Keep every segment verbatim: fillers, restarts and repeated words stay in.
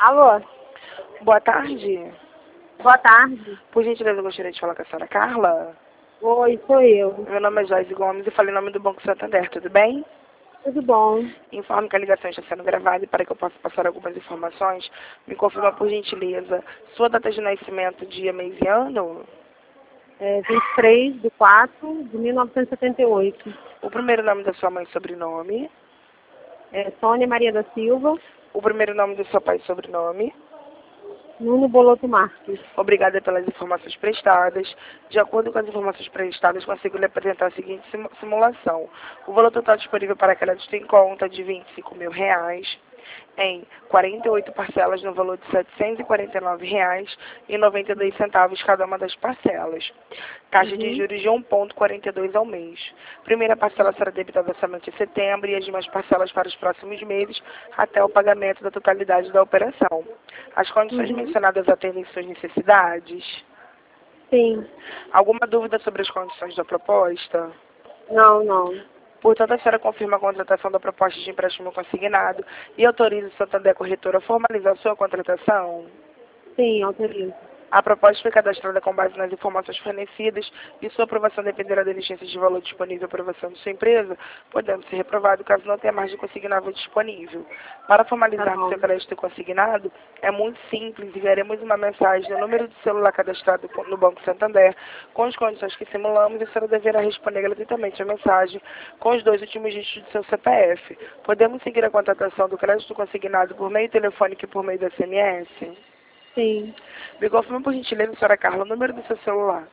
Alô? Boa tarde. Boa tarde. Por gentileza, eu gostaria de falar com a senhora Carla. Oi, sou eu. Meu nome é Joyce Gomes e falei em nome do Banco Santander, tudo bem? Tudo bom? Informo que a ligação está sendo gravada e para que eu possa passar algumas informações, me confirma por gentileza sua data de nascimento, dia, mês e ano? É vinte e três de quatro de mil novecentos e setenta e oito. O primeiro nome da sua mãe e sobrenome? É Sônia Maria da Silva, O primeiro nome do seu pai e sobrenome? Nuno Boloto Marques. Obrigada pelas informações prestadas. De acordo com as informações prestadas, consigo lhe apresentar a seguinte simu- simulação. O valor total disponível para crédito em conta de vinte e cinco mil reais em quarenta e oito parcelas no valor de setecentos e quarenta e nove reais e noventa e dois centavos cada uma das parcelas. Taxa de Uhum. juros de um vírgula quarenta e dois ao mês. Primeira parcela será debitada somente em setembro e as demais parcelas para os próximos meses até o pagamento da totalidade da operação. As condições Uhum. mencionadas atendem suas necessidades? Sim. Alguma dúvida sobre as condições da proposta? Não, não. Portanto, a senhora confirma a contratação da proposta de empréstimo consignado e autoriza o Santander Corretora a formalizar sua contratação? Sim, autorizo. A proposta foi cadastrada com base nas informações fornecidas e sua aprovação dependerá da exigência de valor disponível e aprovação de sua empresa, podendo ser reprovado caso não tenha margem consignável disponível. Para Tá formalizar bom. seu crédito consignado, é muito simples, enviaremos uma mensagem no número de celular cadastrado no Banco Santander, com as condições que simulamos, e a senhora deverá responder gratuitamente a mensagem com os dois últimos dígitos do seu C P F. Podemos seguir a contratação do crédito consignado por meio telefônico e por meio do S M S? Sim. Me confirma, por gentileza, senhora Carla, o número do seu celular.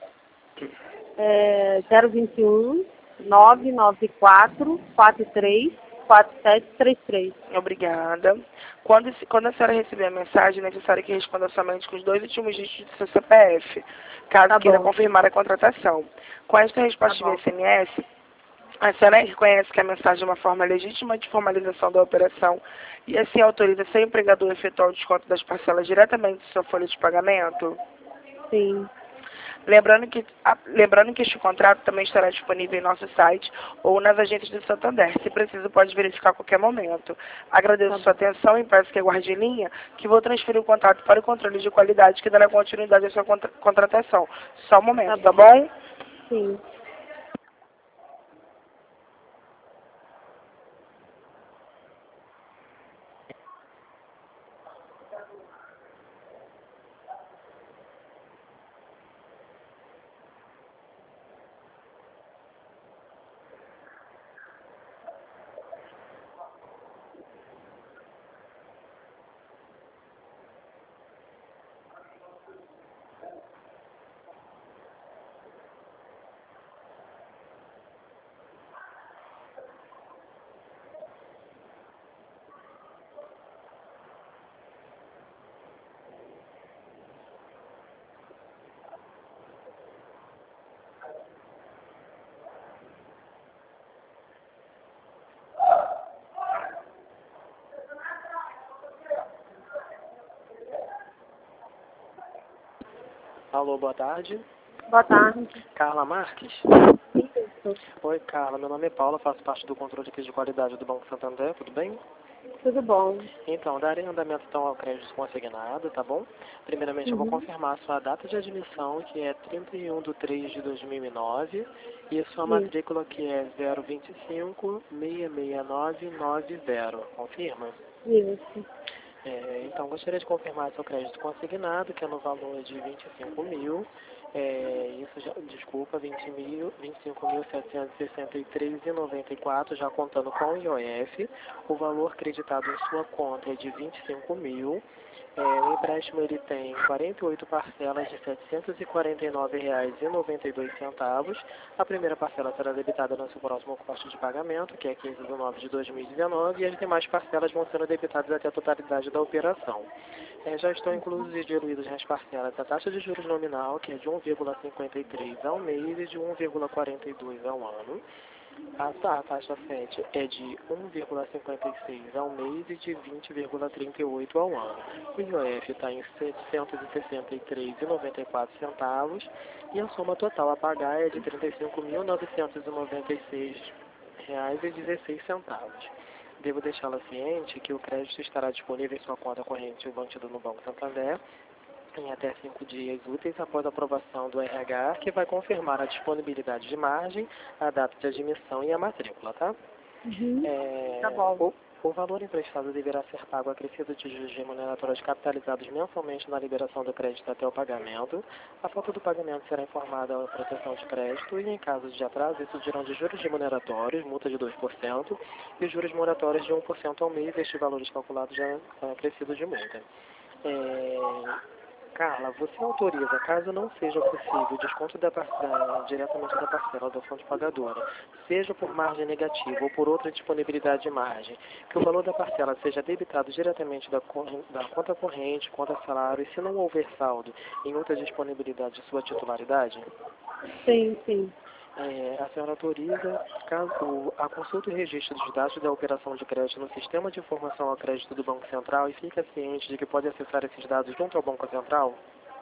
É zero vinte e um, nove nove quatro, quatro três, quatro sete três três. Obrigada. Quando, quando a senhora receber a mensagem, é necessário que responda somente com os dois últimos dígitos do seu C P F, caso Tá queira bom. confirmar a contratação. Com esta Tá resposta via bom. S M S, a senhora reconhece que a mensagem é uma forma legítima de formalização da operação e assim autoriza seu empregador a efetuar o desconto das parcelas diretamente de sua folha de pagamento? Sim. Lembrando que, a- lembrando que este contrato também estará disponível em nosso site ou nas agências do Santander. Se preciso, pode verificar a qualquer momento. Agradeço Tá sua bom. atenção e peço que aguarde em linha, que vou transferir o contato para o controle de qualidade que dará continuidade à sua contra- contratação. Só um Tá momento, tá bom. bom? Sim. Alô, boa tarde. Boa tarde. Carla Marques? Isso. Oi, Carla. Meu nome é Paula, faço parte do controle aqui de qualidade do Banco Santander, tudo bem? Tudo bom. Então, darei andamento então ao crédito consignado, tá bom? Primeiramente, eu vou Uhum. confirmar a sua data de admissão, que é trinta e um de três de dois mil e nove, e a sua Isso. matrícula, que é zero dois cinco, seis seis nove nove zero. Confirma? Isso. É, então, gostaria de confirmar seu crédito consignado, que é no valor de vinte e cinco mil. É, isso já, desculpa, vinte mil, vinte e cinco mil setecentos e sessenta e três reais e noventa e quatro, já contando com o I O F. O valor creditado em sua conta é de vinte e cinco mil. É, o empréstimo ele tem quarenta e oito parcelas de setecentos e quarenta e nove reais e noventa e dois centavos. A primeira parcela será debitada no seu próximo corte de pagamento, que é quinze de nove de dois mil e dezenove, e as demais parcelas vão sendo debitadas até a totalidade da operação. É, já estão inclusos e diluídos nas parcelas a taxa de juros nominal, que é de um vírgula cinquenta e três ao mês e de um vírgula quarenta e dois ao ano. A, a taxa FED é de um vírgula cinquenta e seis ao mês e de vinte vírgula trinta e oito ao ano. O I O F está em setecentos e sessenta e três reais e noventa e quatro centavos e a soma total a pagar é de trinta e cinco mil novecentos e noventa e seis reais e dezesseis centavos. Devo deixá-la ciente que o crédito estará disponível em sua conta corrente mantida no Banco Santander em até cinco dias úteis após a aprovação do R H, que vai confirmar a disponibilidade de margem, a data de admissão e a matrícula, tá? Uhum. É, Tá bom. o, o valor emprestado deverá ser pago acrescido de juros remuneratórios capitalizados mensalmente na liberação do crédito até o pagamento. A falta do pagamento será informada à proteção de crédito e, em caso de atraso, isso dirão de juros remuneratórios, multa de dois por cento, e juros moratórios de um por cento ao mês, estes valores calculados já é acrescido de multa. É, Carla, você autoriza, caso não seja possível, o desconto da, da, diretamente da parcela da fonte pagadora, seja por margem negativa ou por outra disponibilidade de margem, que o valor da parcela seja debitado diretamente da, da conta corrente, conta salário, e se não houver saldo em outra disponibilidade de sua titularidade? Sim, sim. É, a senhora autoriza caso a consulta e registro dos dados da operação de crédito no Sistema de Informação ao Crédito do Banco Central e fica ciente de que pode acessar esses dados junto ao Banco Central?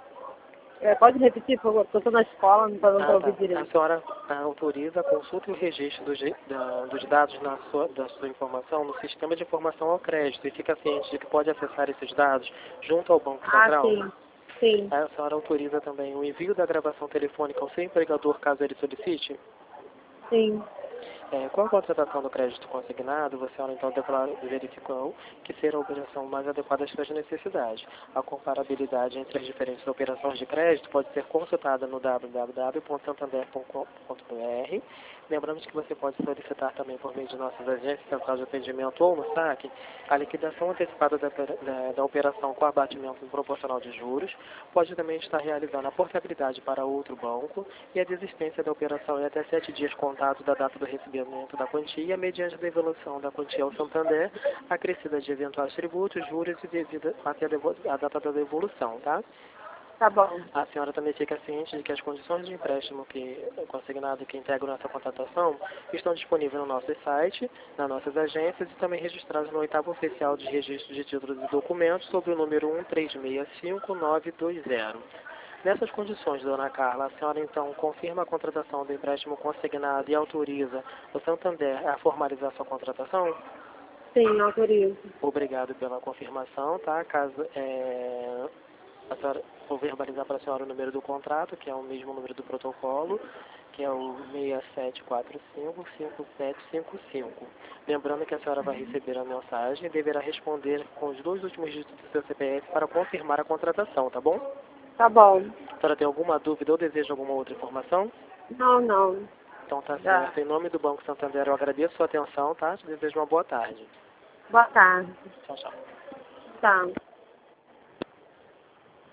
É, pode repetir, por favor, porque eu estou na escola, não estou dando para Ah, ouvir tá. direito. A senhora ah, autoriza a consulta e o registro dos, da, dos dados na sua, da sua informação no Sistema de Informação ao Crédito e fica ciente de que pode acessar esses dados junto ao Banco Ah, Central? sim. Sim. A senhora autoriza também o envio da gravação telefônica ao seu empregador caso ele solicite? Sim. É, com a contratação do crédito consignado, você então declarou, verificou que será a operação mais adequada às suas necessidades. A comparabilidade entre as diferentes operações de crédito pode ser consultada no w w w ponto santander ponto com ponto b r. Lembramos que você pode solicitar também por meio de nossas agências central de atendimento ou no saque a liquidação antecipada da, da, da operação com abatimento proporcional de juros. Pode também estar realizando a portabilidade para outro banco e a desistência da operação em até sete dias contados da data do recebimento da quantia, mediante a devolução da quantia ao Santander, acrescida de eventuais tributos, juros e devida até a, a data da devolução, tá? Tá bom. A senhora também fica ciente de que as condições de empréstimo que consignado que integram essa contratação estão disponíveis no nosso site, nas nossas agências e também registradas no oitavo oficial de registro de títulos e documentos sob o número um três seis cinco nove dois zero. Nessas condições, dona Carla, a senhora então confirma a contratação do empréstimo consignado e autoriza o Santander a formalizar sua contratação? Sim, autorizo. Obrigado pela confirmação, tá? Caso é, a senhora, vou verbalizar para a senhora o número do contrato, que é o mesmo número do protocolo, que é o seis sete quatro cinco, cinco sete cinco cinco. Lembrando que a senhora vai receber a mensagem e deverá responder com os dois últimos dígitos do seu C P F para confirmar a contratação, tá bom? Tá bom. A senhora tem alguma dúvida ou deseja alguma outra informação? Não, não. Então tá Já. certo. Em nome do Banco Santander, eu agradeço a sua atenção, tá? Te desejo uma boa tarde. Boa tarde. Tchau, tchau. Tá.